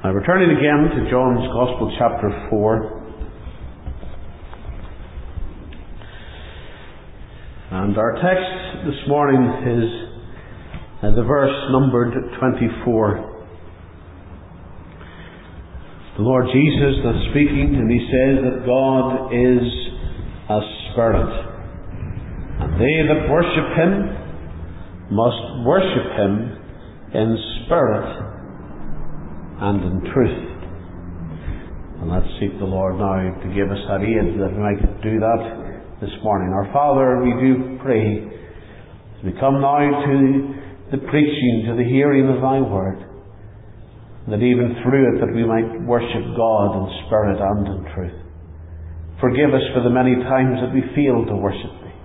Now, returning again to John's Gospel, chapter 4. And our text this morning is the verse numbered 24. The Lord Jesus is speaking, and He says that God is a Spirit, and they that worship Him must worship Him in spirit and in truth. And let's seek the Lord now to give us that aid that we might do that this morning. Our Father, we do pray, as we come now to the preaching, to the hearing of Thy Word, that even through it that we might worship God in spirit and in truth. Forgive us for the many times that we fail to worship Thee,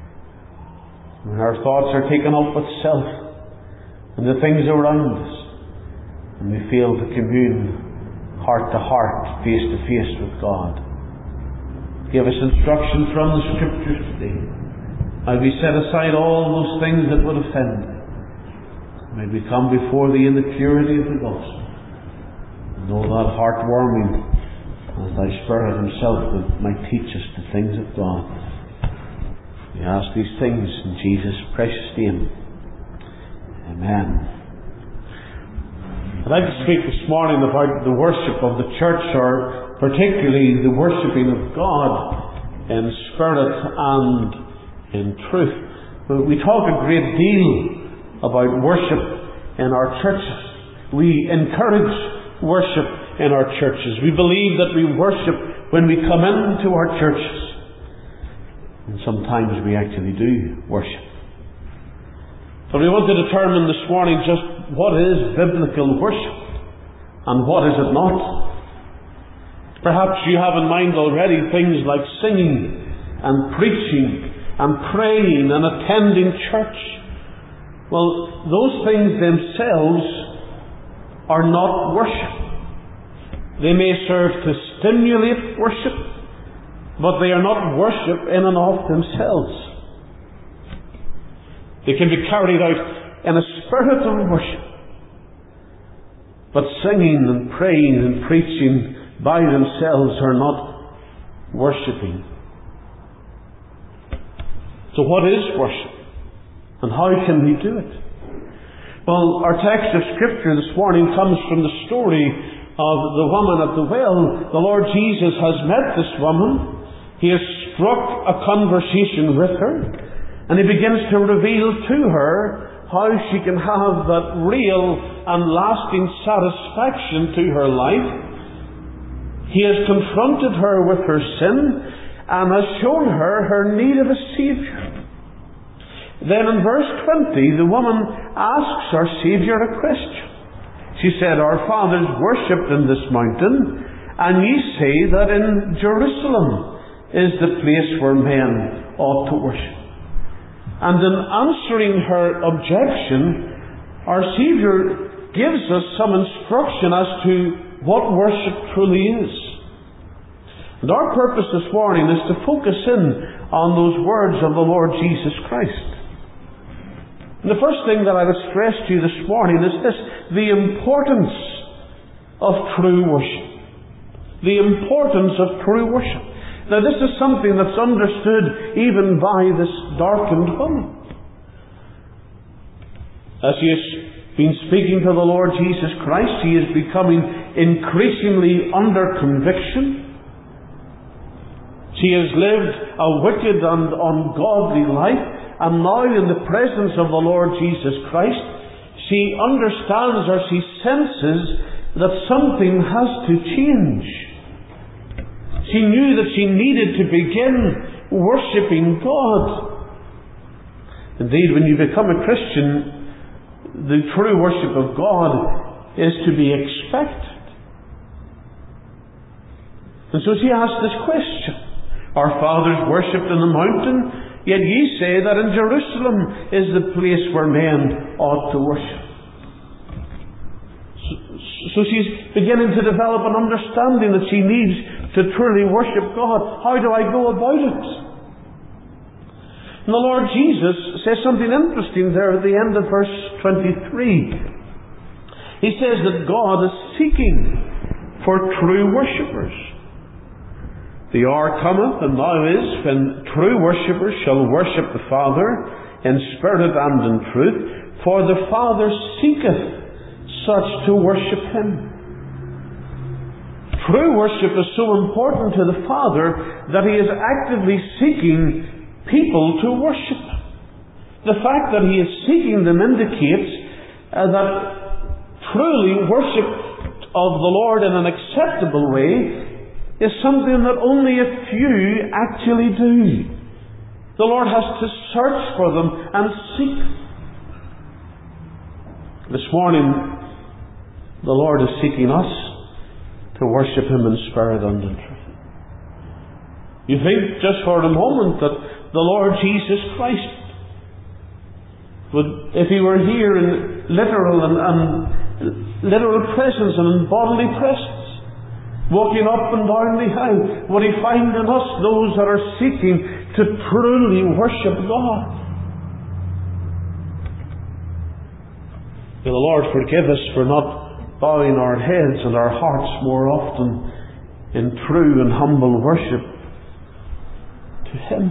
when our thoughts are taken up with self and the things around us, and we fail to commune heart to heart, face to face with God. Give us instruction from the Scriptures today. May we set aside all those things that would offend Thee. May we come before Thee in the purity of the gospel, and know that heartwarming as Thy Spirit Himself might teach us the things of God. We ask these things in Jesus' precious name. Amen. I'd like to speak this morning about the worship of the church, or particularly the worshipping of God in spirit and in truth. We talk a great deal about worship in our churches. We encourage worship in our churches. We believe that we worship when we come into our churches. And sometimes we actually do worship. So we want to determine this morning just what is biblical worship and what is it not. Perhaps you have in mind already things like singing and preaching and praying and attending church. Well, those things themselves are not worship. They may serve to stimulate worship, but they are not worship in and of themselves. They can be carried out in a spirit of worship. But singing and praying and preaching by themselves are not worshipping. So what is worship? And how can we do it? Well, our text of Scripture this morning comes from the story of the woman at the well. The Lord Jesus has met this woman. He has struck a conversation with her, and He begins to reveal to her how she can have that real and lasting satisfaction to her life. He has confronted her with her sin and has shown her need of a Saviour. Then in verse 20, the woman asks our Saviour a question. She said, "Our fathers worshipped in this mountain, and ye say that in Jerusalem is the place where men ought to worship." And in answering her objection, our Saviour gives us some instruction as to what worship truly is. And our purpose this morning is to focus in on those words of the Lord Jesus Christ. And the first thing that I would stress to you this morning is this: the importance of true worship. The importance of true worship. Now, this is something that's understood even by this darkened woman. As she has been speaking to the Lord Jesus Christ, she is becoming increasingly under conviction. She has lived a wicked and ungodly life, and now in the presence of the Lord Jesus Christ, she understands, or she senses, that something has to change. She knew that she needed to begin worshipping God. Indeed, when you become a Christian, the true worship of God is to be expected. And so she asked this question: "Our fathers worshipped in the mountain, yet ye say that in Jerusalem is the place where men ought to worship." So she's beginning to develop an understanding that she needs to truly worship God. How do I go about it? And the Lord Jesus says something interesting there at the end of verse 23. He says that God is seeking for true worshippers. The hour cometh, and now is, when true worshippers shall worship the Father in spirit and in truth, for the Father seeketh such to worship Him. True worship is so important to the Father that He is actively seeking people to worship. The fact that He is seeking them indicates that truly worship of the Lord in an acceptable way is something that only a few actually do. The Lord has to search for them and seek them. This morning, the Lord is seeking us to worship Him in spirit and in truth. You think just for a moment that the Lord Jesus Christ would, if He were here in literal presence and in bodily presence, walking up and down the aisle, would He find in us those that are seeking to truly worship God? May the Lord forgive us for not bowing our heads and our hearts more often in true and humble worship to Him.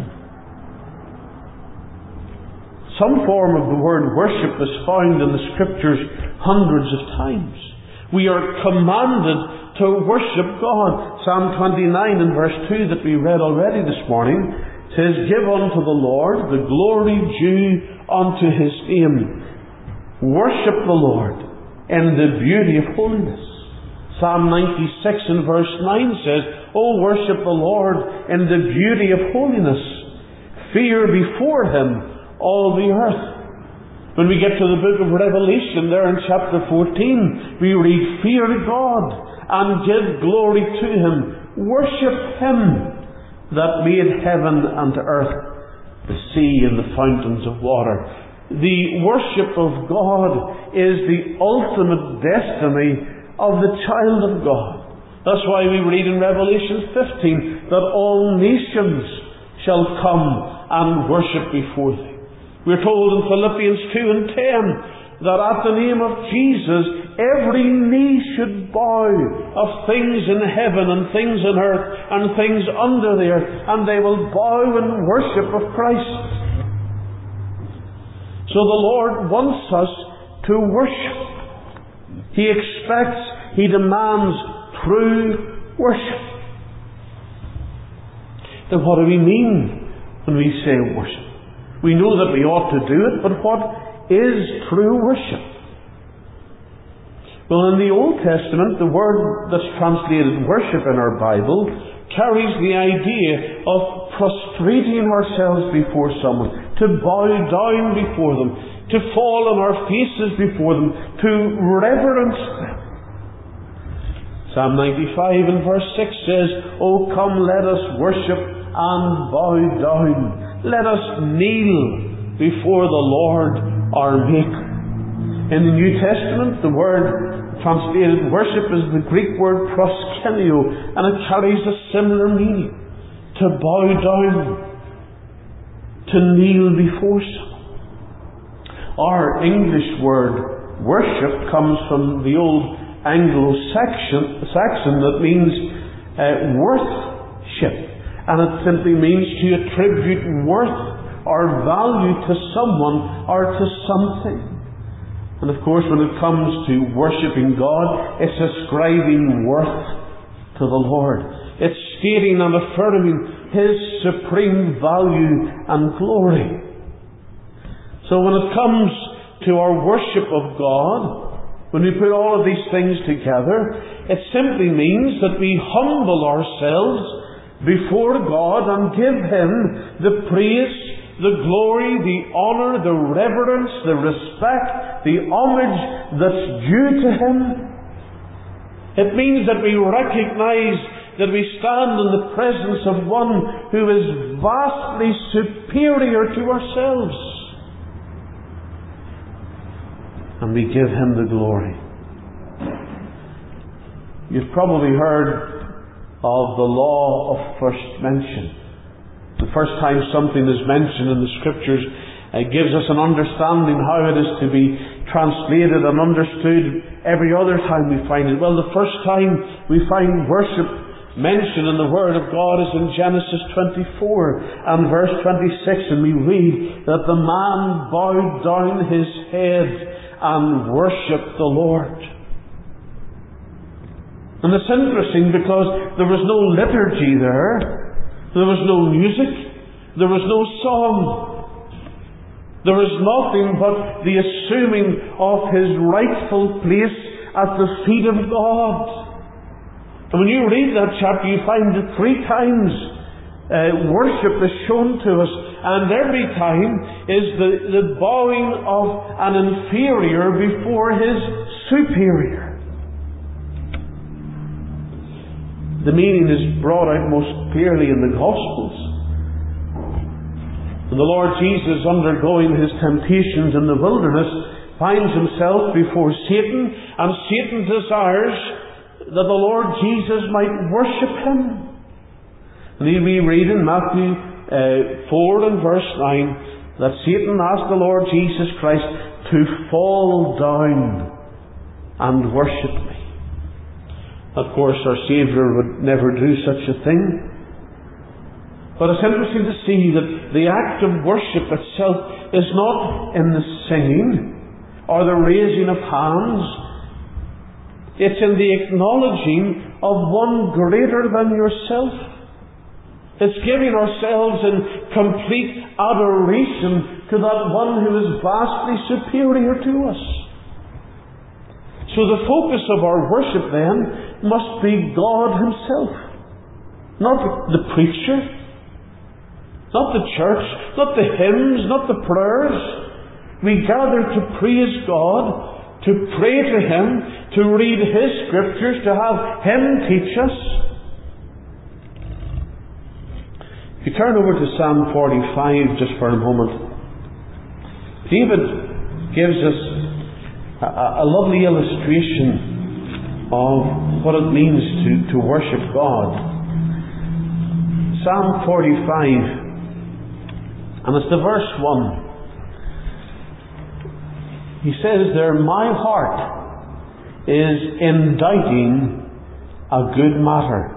Some form of the word worship is found in the Scriptures hundreds of times. We are commanded to worship God. Psalm 29 and verse 2 that we read already this morning says, "Give unto the Lord the glory due unto His name. Worship the Lord in the beauty of holiness." Psalm 96 and verse 9 says, "O worship the Lord in the beauty of holiness. Fear before Him all the earth." When we get to the book of Revelation, there in chapter 14, we read, "Fear God and give glory to Him. Worship Him that made heaven and earth, the sea and the fountains of water." The worship of God is the ultimate destiny of the child of God. That's why we read in Revelation 15 that all nations shall come and worship before Thee. We're told in Philippians 2 and 10 that at the name of Jesus every knee should bow, of things in heaven and things on earth and things under the earth, and they will bow in worship of Christ. So the Lord wants us to worship. He expects, He demands true worship. Then what do we mean when we say worship? We know that we ought to do it, but what is true worship? Well, in the Old Testament, the word that's translated worship in our Bible carries the idea of prostrating ourselves before someone, to bow down before them, to fall on our faces before them, to reverence them. Psalm 95 and verse 6 says, "O come, let us worship and bow down. Let us kneel before the Lord our Maker." In the New Testament, the word translated worship is the Greek word proskenio, and it carries a similar meaning. To bow down, to kneel before someone. Our English word worship comes from the old Anglo-Saxon that means worthship, and it simply means to attribute worth or value to someone or to something. And of course, when it comes to worshipping God, it's ascribing worth to the Lord. It's stating and affirming His supreme value and glory. So when it comes to our worship of God, when we put all of these things together, it simply means that we humble ourselves before God and give Him the praise, the glory, the honour, the reverence, the respect, the homage that's due to Him. It means that we recognize that we stand in the presence of one who is vastly superior to ourselves. And we give Him the glory. You've probably heard of the law of first mention. The first time something is mentioned in the Scriptures, it gives us an understanding how it is to be translated and understood every other time we find it? Well, the first time we find worship mentioned in the Word of God is in Genesis 24 and verse 26, and we read that the man bowed down his head and worshipped the Lord. And it's interesting because there was no liturgy there. There was no music. There was no song. There was nothing but the assuming of his rightful place at the feet of God. And when you read that chapter, you find that 3 times worship is shown to us, and every time is the bowing of an inferior before his superior. The meaning is brought out most clearly in the Gospels. When the Lord Jesus, undergoing his temptations in the wilderness, finds himself before Satan, and Satan desires that the Lord Jesus might worship him. And we read in Matthew 4 and verse 9 that Satan asked the Lord Jesus Christ to fall down and worship me. Of course, our Saviour would never do such a thing. But it's interesting to see that the act of worship itself is not in the singing or the raising of hands. It's in the acknowledging of one greater than yourself. It's giving ourselves in complete adoration to that one who is vastly superior to us. So the focus of our worship then must be God Himself. Not the preacher, not the church, not the hymns, not the prayers. We gather to praise God, to pray to Him, to read His Scriptures, to have Him teach us. If you turn over to Psalm 45 just for a moment, David gives us a lovely illustration of what it means to worship God. Psalm 45, and it's the verse 1. He says there, "My heart is inditing a good matter."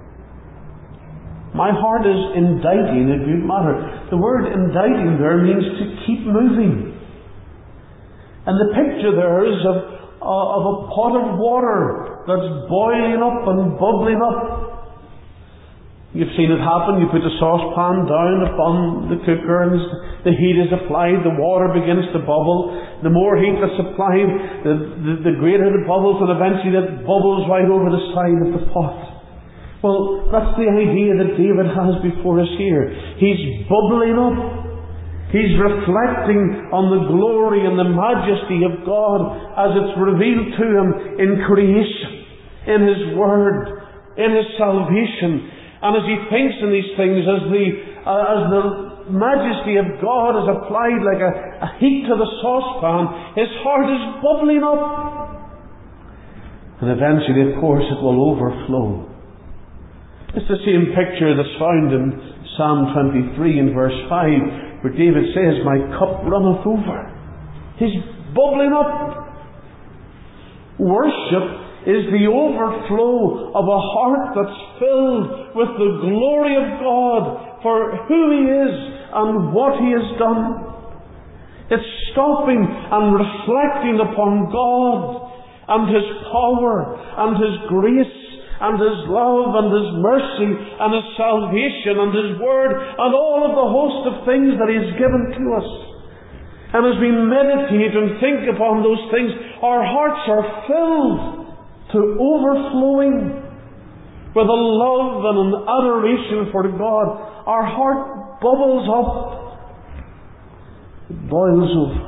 My heart is inditing a good matter. The word inditing there means to keep moving. And the picture there is of a pot of water that's boiling up and bubbling up. You've seen it happen. You put the saucepan down upon the cooker and the heat is applied, the water begins to bubble. The more heat that's applied, the greater the bubbles, and eventually it bubbles right over the side of the pot. Well, that's the idea that David has before us here. He's bubbling up. He's reflecting on the glory and the majesty of God as it's revealed to him in creation, in His Word, in His salvation. And as he thinks in these things, as the majesty of God is applied like a heat to the saucepan, his heart is bubbling up. And eventually, of course, it will overflow. It's the same picture that's found in Psalm 23 in verse 5, where David says, "My cup runneth over." He's bubbling up. Worship is the overflow of a heart that's filled with the glory of God for who He is and what He has done. It's stopping and reflecting upon God and His power and His grace and His love and His mercy and His salvation and His Word and all of the host of things that He has given to us. And as we meditate and think upon those things, our hearts are filled to overflowing with a love and an adoration for God. Our heart bubbles up. It boils over.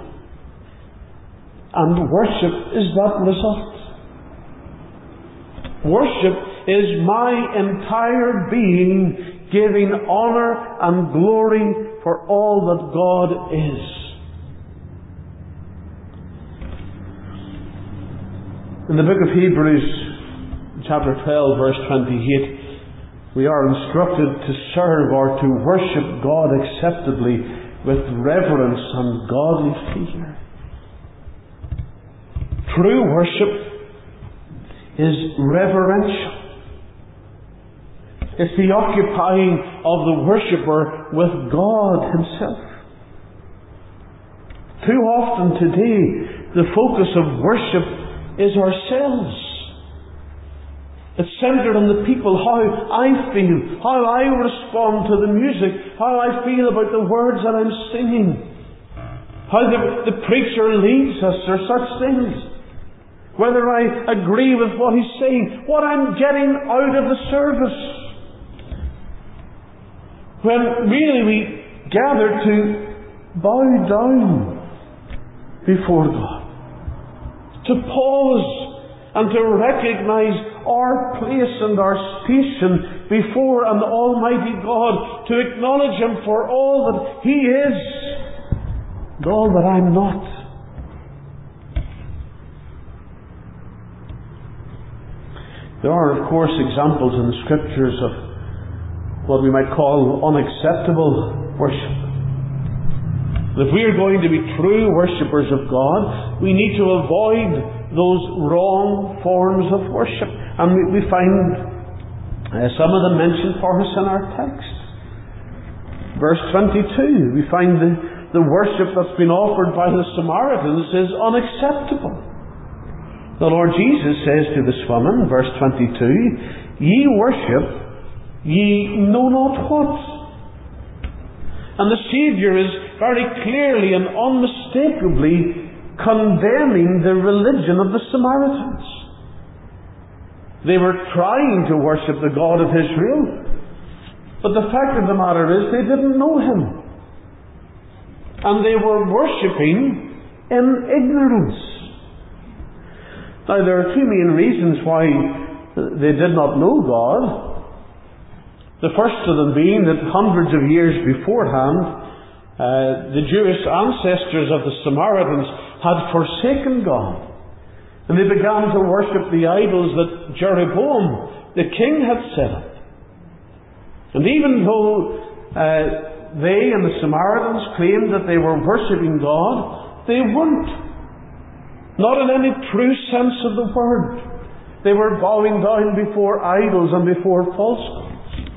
And worship is that result. Worship is my entire being giving honour and glory for all that God is. In the book of Hebrews, chapter 12, verse 28, we are instructed to serve or to worship God acceptably with reverence and godly fear. True worship is reverential. It's the occupying of the worshipper with God Himself. Too often today, the focus of worship is ourselves. It's centered on the people, how I feel, how I respond to the music, how I feel about the words that I'm singing, how the preacher leads us, or such things. Whether I agree with what he's saying, what I'm getting out of the service. When really we gather to bow down before God, to pause and to recognize our place and our station before an Almighty God, to acknowledge Him for all that He is and all that I'm not. There are, of course, examples in the Scriptures of what we might call unacceptable worship. If we are going to be true worshippers of God, we need to avoid those wrong forms of worship. And we find some of them mentioned for us in our text. Verse 22, we find the worship that's been offered by the Samaritans is unacceptable. The Lord Jesus says to this woman, verse 22, "Ye worship, ye know not what." And the Saviour is very clearly and unmistakably condemning the religion of the Samaritans. They were trying to worship the God of Israel, but the fact of the matter is they didn't know Him. And they were worshipping in ignorance. Now, there are two main reasons why they did not know God. The first of them being that hundreds of years beforehand, the Jewish ancestors of the Samaritans had forsaken God. And they began to worship the idols that Jeroboam, the king, had set up. And even though they and the Samaritans claimed that they were worshipping God, they weren't. Not in any true sense of the word. They were bowing down before idols and before false gods.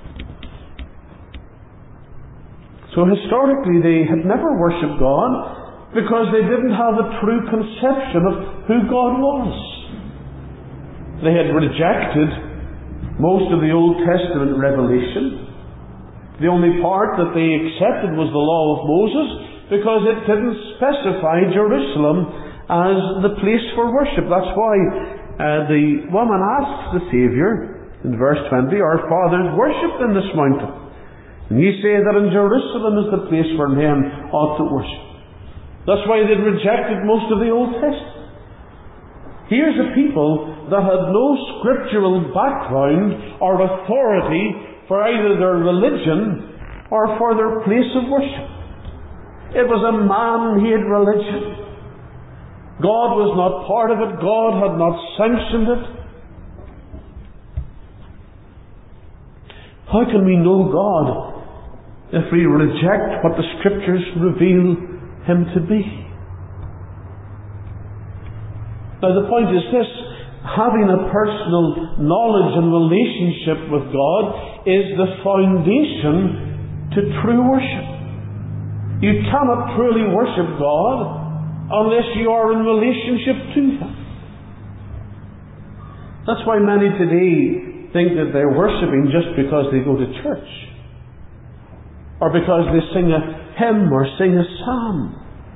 So historically they had never worshipped God because they didn't have a true conception of who God was. They had rejected most of the Old Testament revelation. The only part that they accepted was the law of Moses, because it didn't specify Jerusalem as the place for worship. That's why the woman asks the Saviour in verse 20, "Our fathers worshipped in this mountain, and ye say that in Jerusalem is the place where men ought to worship." That's why they'd rejected most of the Old Testament. Here's a people that had no scriptural background or authority for either their religion or for their place of worship. It was a man-made religion. God was not part of it. God had not sanctioned it. How can we know God if we reject what the Scriptures reveal Him to be? Now the point is this: having a personal knowledge and relationship with God is the foundation to true worship. You cannot truly worship God unless you are in relationship to Him. That's why many today think that they're worshipping just because they go to church, or because they sing a hymn or sing a psalm.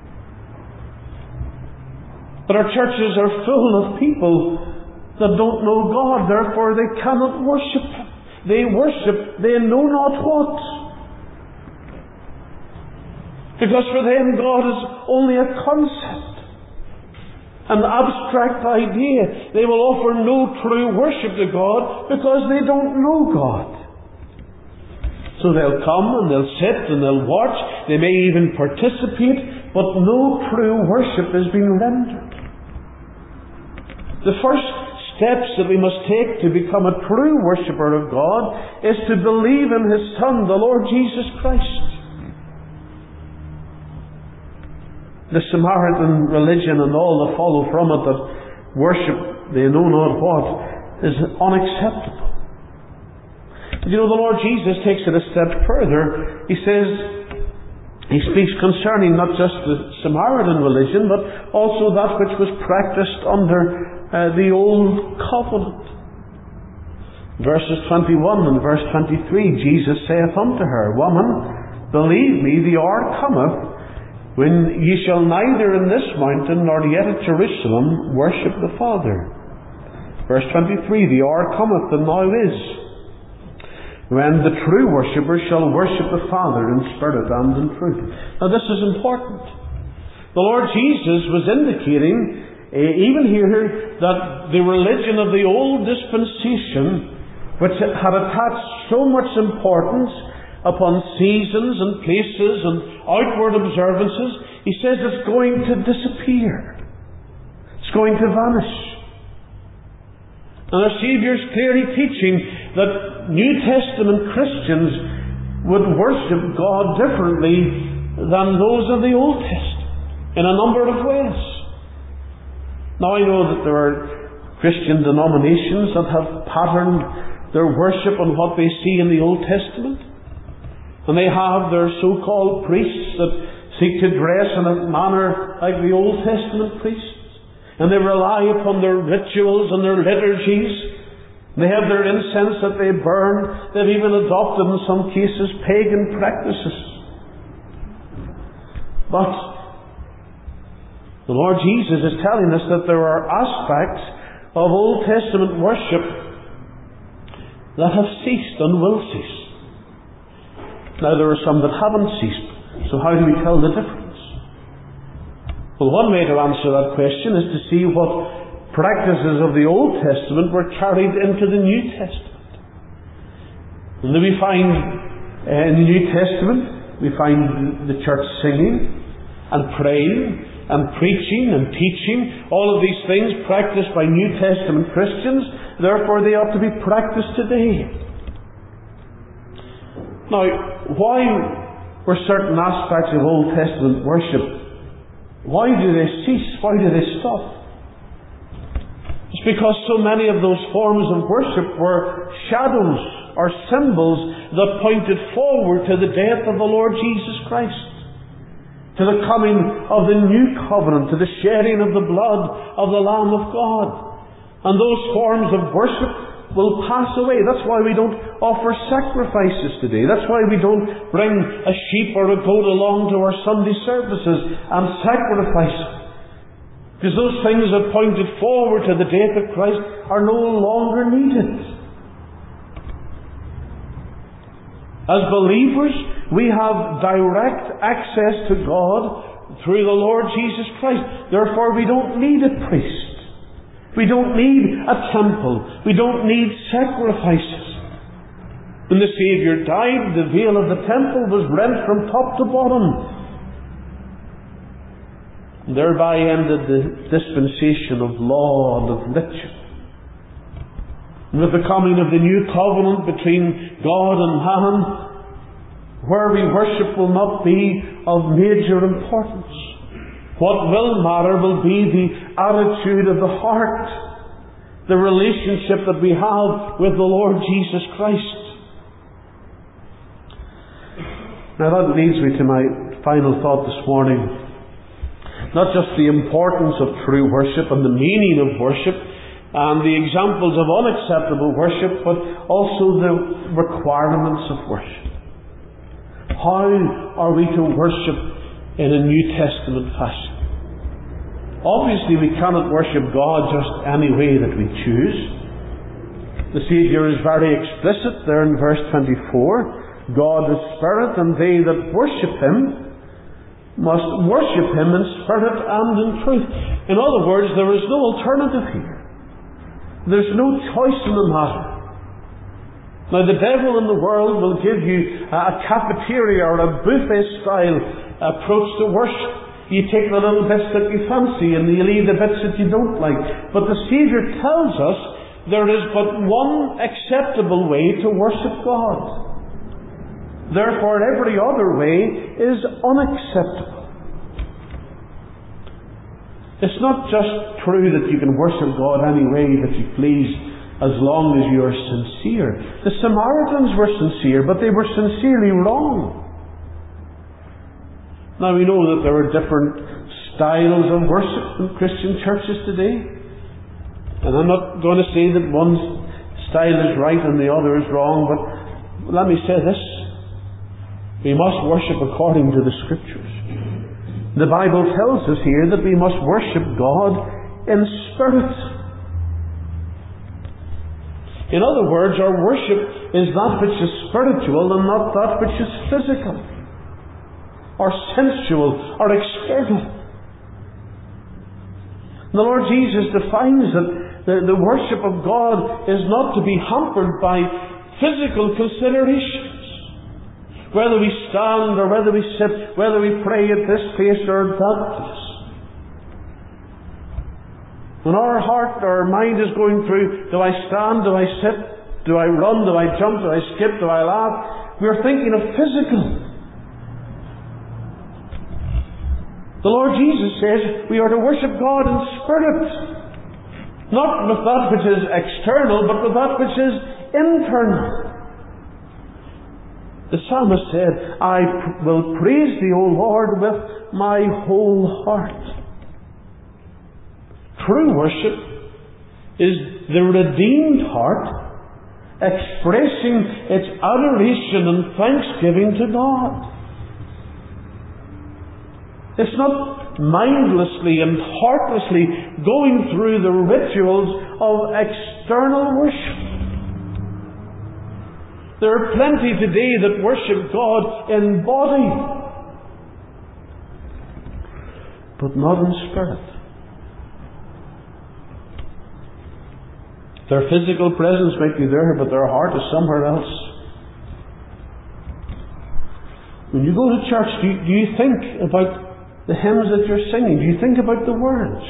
But our churches are full of people that don't know God, therefore they cannot worship Him. They worship, they know not what. Because for them God is only a concept, an abstract idea. They will offer no true worship to God because they don't know God. So they'll come and they'll sit and they'll watch, they may even participate, but no true worship is being rendered. The first steps that we must take to become a true worshipper of God is to believe in His Son, the Lord Jesus Christ. The Samaritan religion and all that follow from it, that worship they know not what is unacceptable. You know, the Lord Jesus takes it a step further. He says, He speaks concerning not just the Samaritan religion, but also that which was practiced under the Old Covenant. Verses 21 and verse 23, Jesus saith unto her, Woman, believe me, the hour cometh, when ye shall neither in this mountain nor yet at Jerusalem worship the Father. Verse 23, the hour cometh, and now is, when the true worshippers shall worship the Father in spirit and in truth. Now this is important. The Lord Jesus was indicating, even here, that the religion of the old dispensation, which had attached so much importance upon seasons and places and outward observances, He says it's going to disappear. It's going to vanish. And our Saviour is clearly teaching that New Testament Christians would worship God differently than those of the Old Testament in a number of ways. Now I know that there are Christian denominations that have patterned their worship on what they see in the Old Testament. And they have their so-called priests that seek to dress in a manner like the Old Testament priests. And they rely upon their rituals and their liturgies. They have their incense that they burn. They've even adopted, in some cases, pagan practices. But the Lord Jesus is telling us that there are aspects of Old Testament worship that have ceased and will cease. Now there are some that haven't ceased. So how do we tell the difference? Well, one way to answer that question is to see what practices of the Old Testament were carried into the New Testament. And then we find in the New Testament, we find the church singing and praying and preaching and teaching. All of these things practiced by New Testament Christians. Therefore, they ought to be practiced today. Now, why were certain aspects of Old Testament worship, why do they cease? Why do they stop? It's because so many of those forms of worship were shadows or symbols that pointed forward to the death of the Lord Jesus Christ, to the coming of the new covenant, to the shedding of the blood of the Lamb of God. And those forms of worship will pass away. That's why we don't offer sacrifices today. That's why we don't bring a sheep or a goat along to our Sunday services and sacrifice it. Because those things that pointed forward to the death of Christ are no longer needed. As believers, we have direct access to God through the Lord Jesus Christ. Therefore, we don't need a priest. We don't need a temple. We don't need sacrifices. When the Saviour died, the veil of the temple was rent from top to bottom. And thereby ended the dispensation of law and of ritual. And with the coming of the new covenant between God and man, where we worship will not be of major importance. What will matter will be the attitude of the heart, the relationship that we have with the Lord Jesus Christ. Now that leads me to my final thought this morning. Not just the importance of true worship and the meaning of worship and the examples of unacceptable worship, but also the requirements of worship. How are we to worship in a New Testament fashion? Obviously, we cannot worship God just any way that we choose. The Saviour is very explicit there in verse 24. God is Spirit, and they that worship Him must worship Him in spirit and in truth. In other words, there is no alternative here. There's no choice in the matter. Now, the devil in the world will give you a cafeteria or a buffet-style approach to worship. You take the little bits that you fancy and you leave the bits that you don't like. But the Saviour tells us there is but one acceptable way to worship God. Therefore, every other way is unacceptable. It's not just true that you can worship God any way that you please as long as you are sincere. The Samaritans were sincere, but they were sincerely wrong. Now we know that there are different styles of worship in Christian churches today. And I'm not going to say that one style is right and the other is wrong, but let me say this. We must worship according to the Scriptures. The Bible tells us here that we must worship God in spirit. In other words, our worship is that which is spiritual and not that which is physical, or sensual, or external. The Lord Jesus defines that the worship of God is not to be hampered by physical considerations. Whether we stand or whether we sit, whether we pray at this place or that place. When our heart, our mind is going through, do I stand, do I sit, do I run, do I jump, do I skip, do I laugh? We're thinking of physical. The Lord Jesus says we are to worship God in spirit. Not with that which is external, but with that which is internal. The psalmist said, I will praise Thee, O Lord, with my whole heart. True worship is the redeemed heart expressing its adoration and thanksgiving to God. It's not mindlessly and heartlessly going through the rituals of external worship. There are plenty today that worship God in body, but not in spirit. Their physical presence might be there, but their heart is somewhere else. When you go to church, do you think about the hymns that you're singing? Do you think about the words?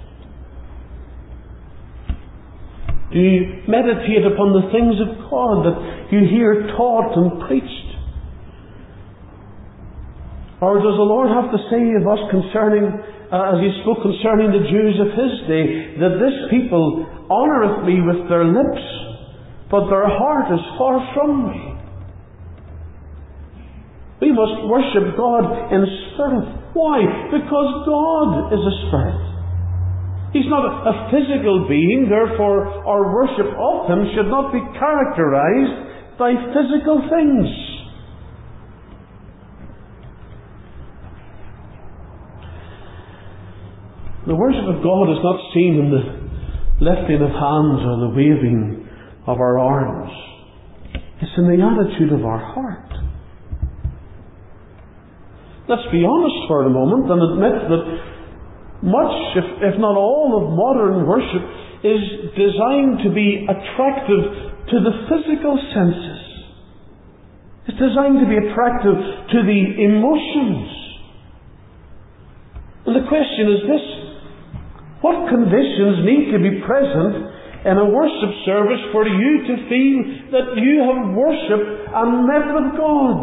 Do you meditate upon the things of God that you hear taught and preached? Or does the Lord have to say of us concerning, as He spoke concerning the Jews of His day, that this people honoureth me with their lips, but their heart is far from me? We must worship God in spirit. Why? Because God is a spirit. He's not a physical being, therefore our worship of Him should not be characterized by physical things. The worship of God is not seen in the lifting of hands or the waving of our arms. It's in the attitude of our heart. Let's be honest for a moment and admit that much, if not all, of modern worship is designed to be attractive to the physical senses. It's designed to be attractive to the emotions. And the question is this: what conditions need to be present in a worship service for you to feel that you have worshipped and met with God?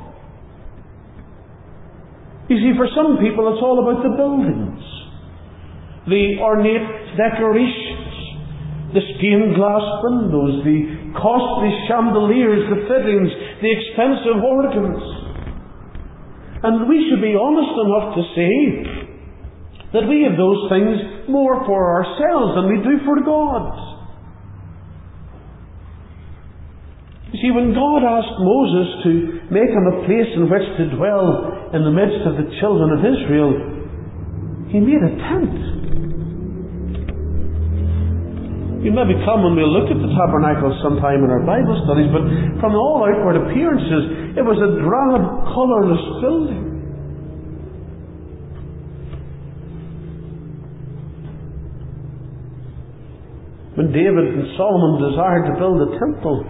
You see, for some people it's all about the buildings, the ornate decorations, the stained glass windows, the costly chandeliers, the fittings, the expensive organs. And we should be honest enough to say that we have those things more for ourselves than we do for God. You see, when God asked Moses to make him a place in which to dwell in the midst of the children of Israel, He made a tent. You maybe come and we'll look at the tabernacle sometime in our Bible studies, but from all outward appearances, it was a drab, colourless building. When David and Solomon desired to build a temple,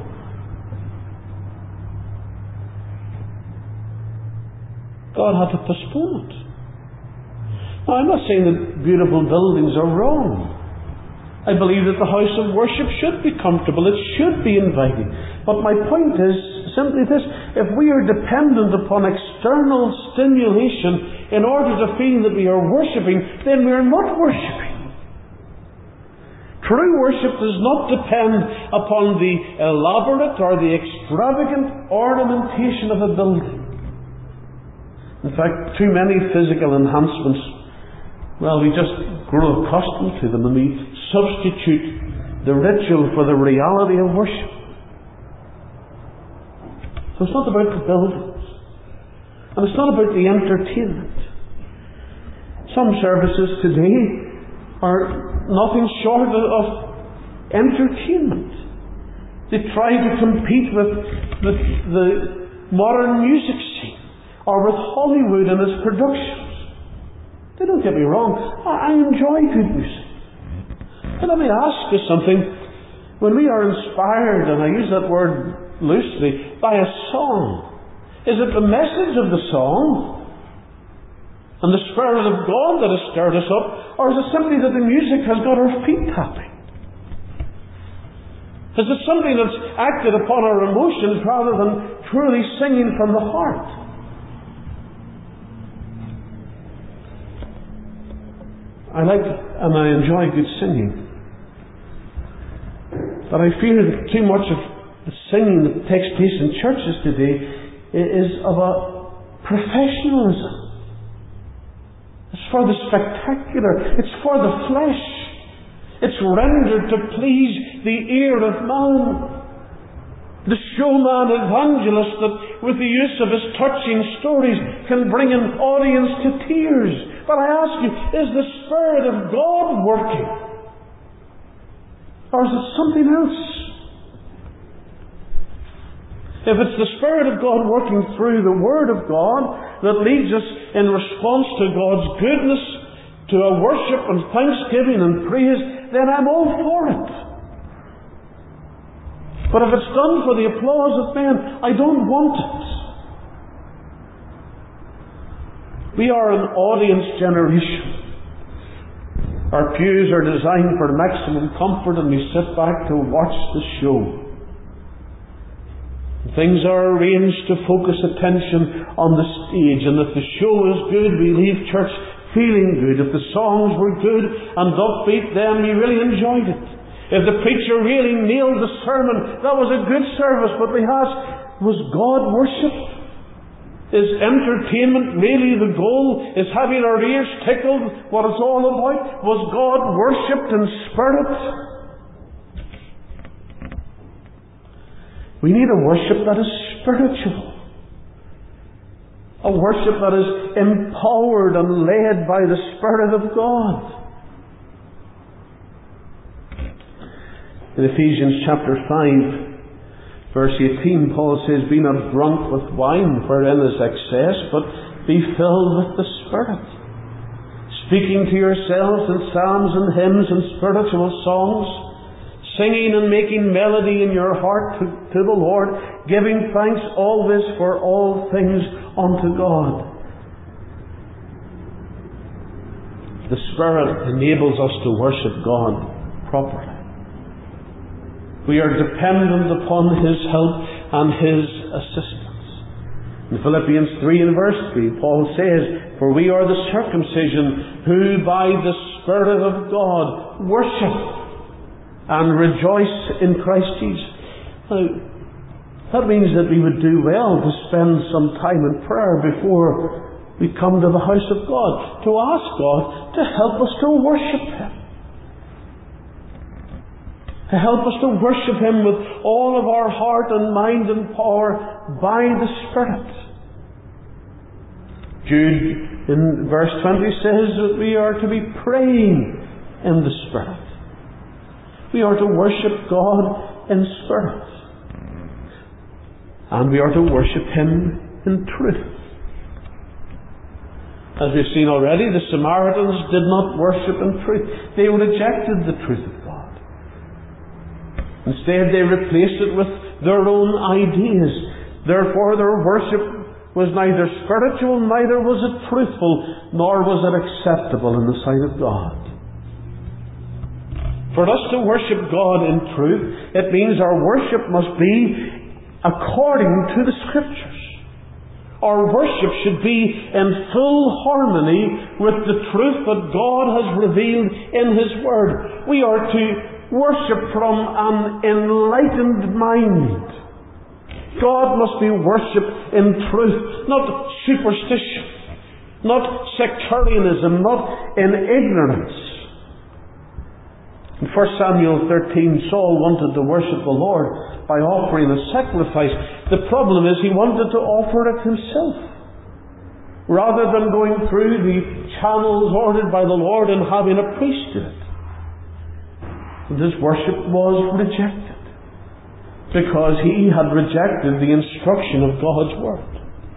God had to postpone it. Now, I'm not saying that beautiful buildings are wrong. I believe that the house of worship should be comfortable, it should be inviting. But my point is simply this: if we are dependent upon external stimulation in order to feel that we are worshipping, then we are not worshipping. True worship does not depend upon the elaborate or the extravagant ornamentation of a building. In fact, too many physical enhancements, well, we just grow accustomed to them and we substitute the ritual for the reality of worship. So it's not about the buildings. And it's not about the entertainment. Some services today are nothing short of entertainment. They try to compete with the modern music scene or with Hollywood and its productions. They don't get me wrong. I enjoy good music. But let me ask you something. When we are inspired, and I use that word loosely, by a song, is it the message of the song and the Spirit of God that has stirred us up, or is it simply that the music has got our feet tapping? Is it something that's acted upon our emotions rather than truly singing from the heart? I like and I enjoy good singing, but I feel that too much of the singing that takes place in churches today is of a professionalism. It's for the spectacular. It's for the flesh. It's rendered to please the ear of man. The showman evangelist that with the use of his touching stories can bring an audience to tears. But I ask you, is the Spirit of God working? Or is it something else? If it's the Spirit of God working through the Word of God that leads us in response to God's goodness, to a worship and thanksgiving and praise, then I'm all for it. But if it's done for the applause of men, I don't want it. We are an audience generation. Our pews are designed for maximum comfort and we sit back to watch the show. Things are arranged to focus attention on the stage, and if the show is good, we leave church feeling good. If the songs were good and upbeat, then we really enjoyed it. If the preacher really nailed the sermon, that was a good service. But we ask, was God worshipped? Is entertainment really the goal? Is having our ears tickled what it's all about? Was God worshipped in spirit? We need a worship that is spiritual. A worship that is empowered and led by the Spirit of God. In Ephesians chapter 5, verse 18, Paul says, "Be not drunk with wine, wherein is excess, but be filled with the Spirit, speaking to yourselves in psalms and hymns and spiritual songs, singing and making melody in your heart to the Lord, giving thanks always for all things unto God." The Spirit enables us to worship God properly. We are dependent upon His help and His assistance. In Philippians 3 and verse 3, Paul says, "For we are the circumcision who by the Spirit of God worship and rejoice in Christ Jesus." Now, that means that we would do well to spend some time in prayer before we come to the house of God, to ask God to help us to worship Him, to help us to worship Him with all of our heart and mind and power by the Spirit. Jude in verse 20 says that we are to be praying in the Spirit. We are to worship God in spirit. And we are to worship Him in truth. As we've seen already, the Samaritans did not worship in truth. They rejected the truth of God. Instead, they replaced it with their own ideas. Therefore, their worship was neither spiritual, neither was it truthful, nor was it acceptable in the sight of God. For us to worship God in truth, it means our worship must be according to the Scriptures. Our worship should be in full harmony with the truth that God has revealed in His Word. We are to worship from an enlightened mind. God must be worshipped in truth, not superstition, not sectarianism, not in ignorance. In 1 Samuel 13, Saul wanted to worship the Lord by offering a sacrifice. The problem is he wanted to offer it himself, rather than going through the channels ordered by the Lord and having a priest do it. And his worship was rejected, because he had rejected the instruction of God's Word.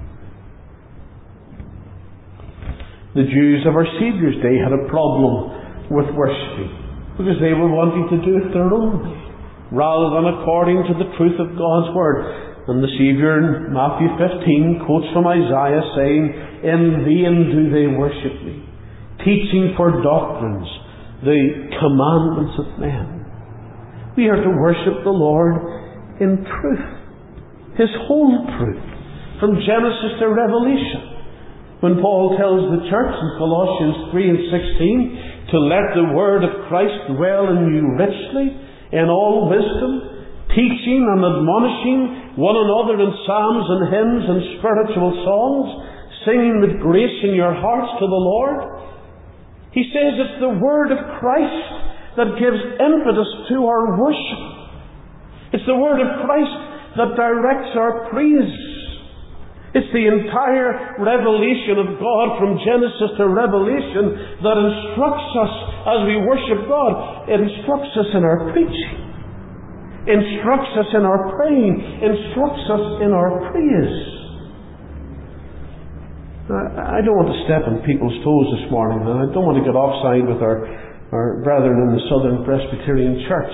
The Jews of our Saviour's day had a problem with worshipping, because they were wanting to do it their own way, rather than according to the truth of God's Word. And the Saviour in Matthew 15 quotes from Isaiah saying, "In vain do they worship me, teaching for doctrines the commandments of men." We are to worship the Lord in truth, His whole truth, from Genesis to Revelation. When Paul tells the church in Colossians 3 and 16 to let the word of Christ dwell in you richly, in all wisdom, teaching and admonishing one another in psalms and hymns and spiritual songs, singing with grace in your hearts to the Lord. He says it's the word of Christ that gives impetus to our worship. It's the word of Christ that directs our praise. It's the entire revelation of God from Genesis to Revelation that instructs us as we worship God. It instructs us in our preaching, instructs us in our praying, instructs us in our praise. I don't want to step on people's toes this morning, and I don't want to get offside with our brethren in the Southern Presbyterian Church.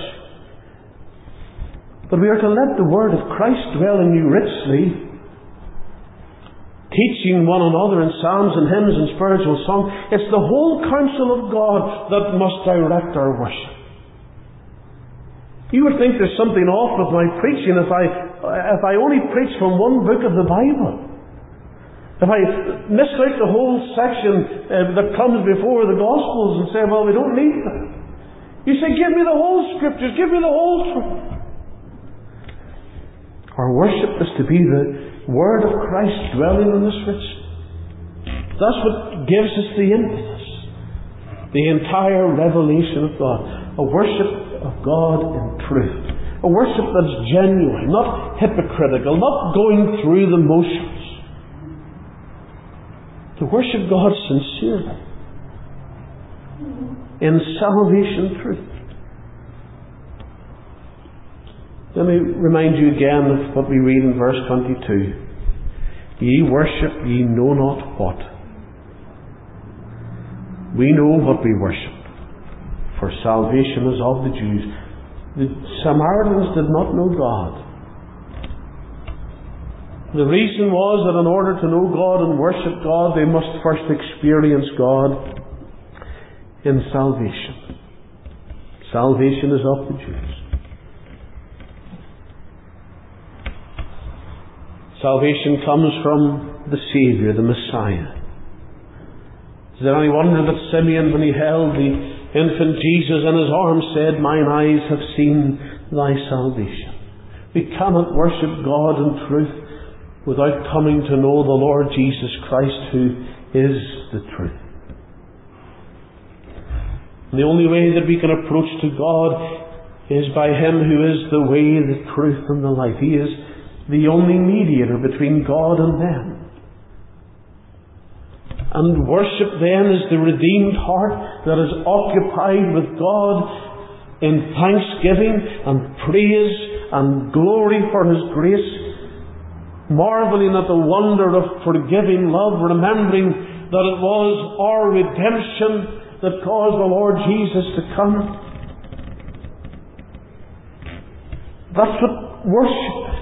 But we are to let the word of Christ dwell in you richly, teaching one another in psalms and hymns and spiritual songs. It's the whole counsel of God that must direct our worship. You would think there's something off with my preaching if I only preach from one book of the Bible. If I miss out the whole section that comes before the Gospels and say, well, we don't need that. You say, give me the whole Scriptures, give me the whole truth. Our worship is to be the Word of Christ dwelling in us richly. That's what gives us the impetus, the entire revelation of God. A worship of God in truth. A worship that's genuine, not hypocritical, not going through the motions. To worship God sincerely, in salvation truth. Let me remind you again of what we read in verse 22. Ye worship ye know not what. We know what we worship, for salvation is of the Jews. The Samaritans did not know God. The reason was that in order to know God and worship God, they must first experience God in salvation. Salvation is of the Jews. Salvation comes from the Saviour, the Messiah. Is there any wonder that Simeon, when he held the infant Jesus in his arms, said, "Mine eyes have seen thy salvation"? We cannot worship God in truth without coming to know the Lord Jesus Christ, who is the truth. And the only way that we can approach to God is by Him who is the way, the truth, and the life. He is the only mediator between God and men. And worship then is the redeemed heart that is occupied with God in thanksgiving and praise and glory for His grace, marvelling at the wonder of forgiving love, remembering that it was our redemption that caused the Lord Jesus to come. That's what worship is.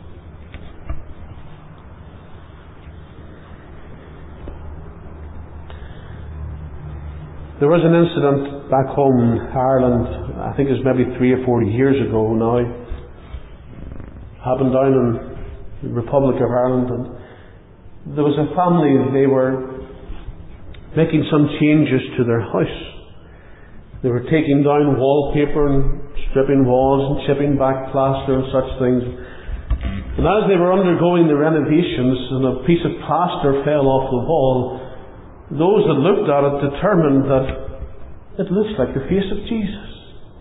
There was an incident back home in Ireland, I think it was maybe 3 or 4 years ago now. It happened down in the Republic of Ireland, and There was a family, they were making some changes to their house. They were taking down wallpaper and stripping walls and chipping back plaster and such things. And as they were undergoing the renovations and a piece of plaster fell off the wall, those that looked at it determined that it looks like the face of Jesus.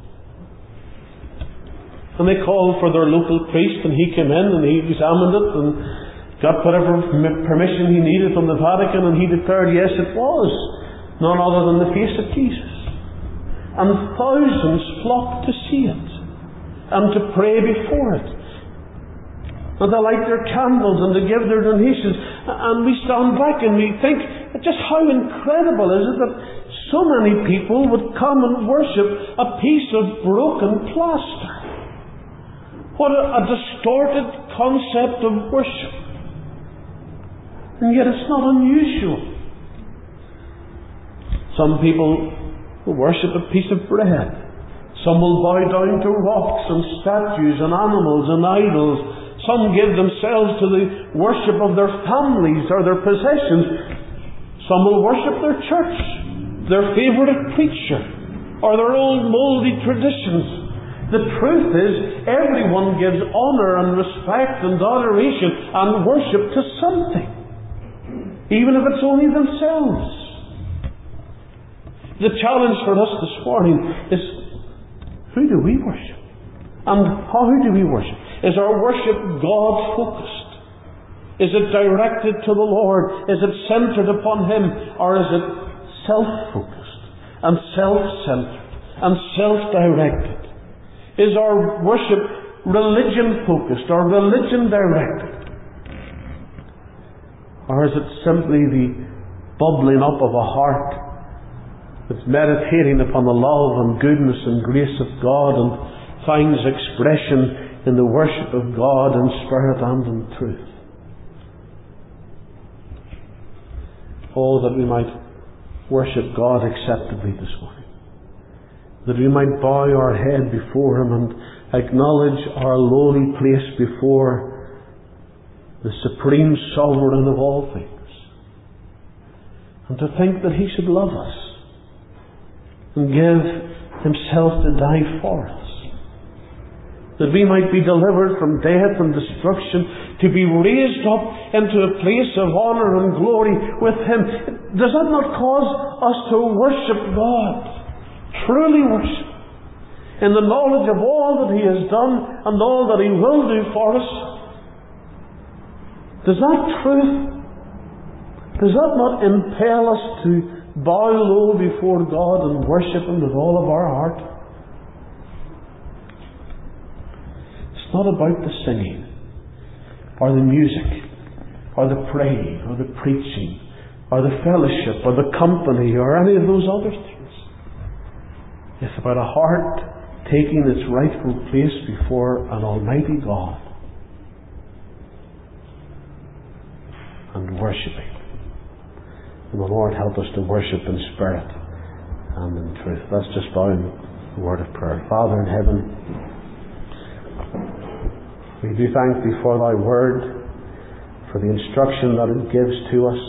And they called for their local priest, and he came in and he examined it and got whatever permission he needed from the Vatican, and he declared, yes, it was none other than the face of Jesus. And thousands flocked to see it and to pray before it, and to light their candles and to give their donations. And we stand back and we think, just how incredible is it that so many people would come and worship a piece of broken plaster? What a distorted concept of worship. And yet it's not unusual. Some people will worship a piece of bread. Some will bow down to rocks and statues and animals and idols. Some give themselves to the worship of their families or their possessions. Some will worship their church, their favourite preacher, or their old mouldy traditions. The truth is, everyone gives honour and respect and adoration and worship to something, even if it's only themselves. The challenge for us this morning is, who do we worship? And how do we worship? Is our worship God-focused? Is it directed to the Lord? Is it centred upon Him? Or is it self-focused and self-centred and self-directed? Is our worship religion-focused or religion-directed? Or is it simply the bubbling up of a heart that's meditating upon the love and goodness and grace of God and finds expression in the worship of God in spirit and in truth? Oh, that we might worship God acceptably this morning. That we might bow our head before Him and acknowledge our lowly place before the supreme sovereign of all things. And to think that He should love us and give Himself to die for us. That we might be delivered from death and destruction, to be raised up into a place of honour and glory with Him. Does that not cause us to worship God? Truly worship, in the knowledge of all that He has done and all that He will do for us? Does that not impel us to bow low before God and worship Him with all of our heart? It's not about the singing, or the music, or the praying, or the preaching, or the fellowship, or the company, or any of those other things. It's about a heart taking its rightful place before an almighty God and worshipping. And the Lord help us to worship in spirit and in truth. Let's just bow in a word of prayer. Father in heaven, we do thank Thee for Thy word, for the instruction that it gives to us,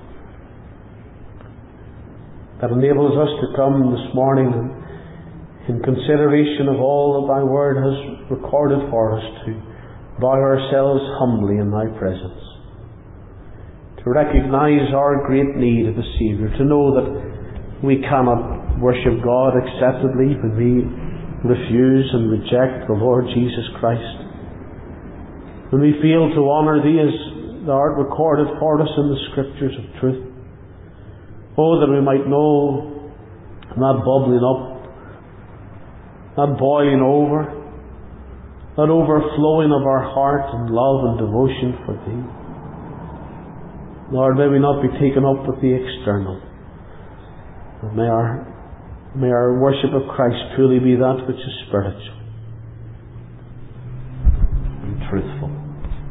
that enables us to come this morning and in consideration of all that Thy Word has recorded for us, to bow ourselves humbly in Thy presence, to recognize our great need of a Saviour, to know that we cannot worship God acceptably when we refuse and reject the Lord Jesus Christ, when we fail to honour Thee as Thou art recorded for us in the Scriptures of truth. Oh, that we might know that bubbling up, that boiling over, that overflowing of our heart in love and devotion for Thee. Lord, may we not be taken up with the external. And may our worship of Christ truly be that which is spiritual and truthful.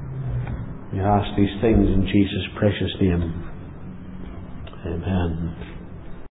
We ask these things in Jesus' precious name. Amen.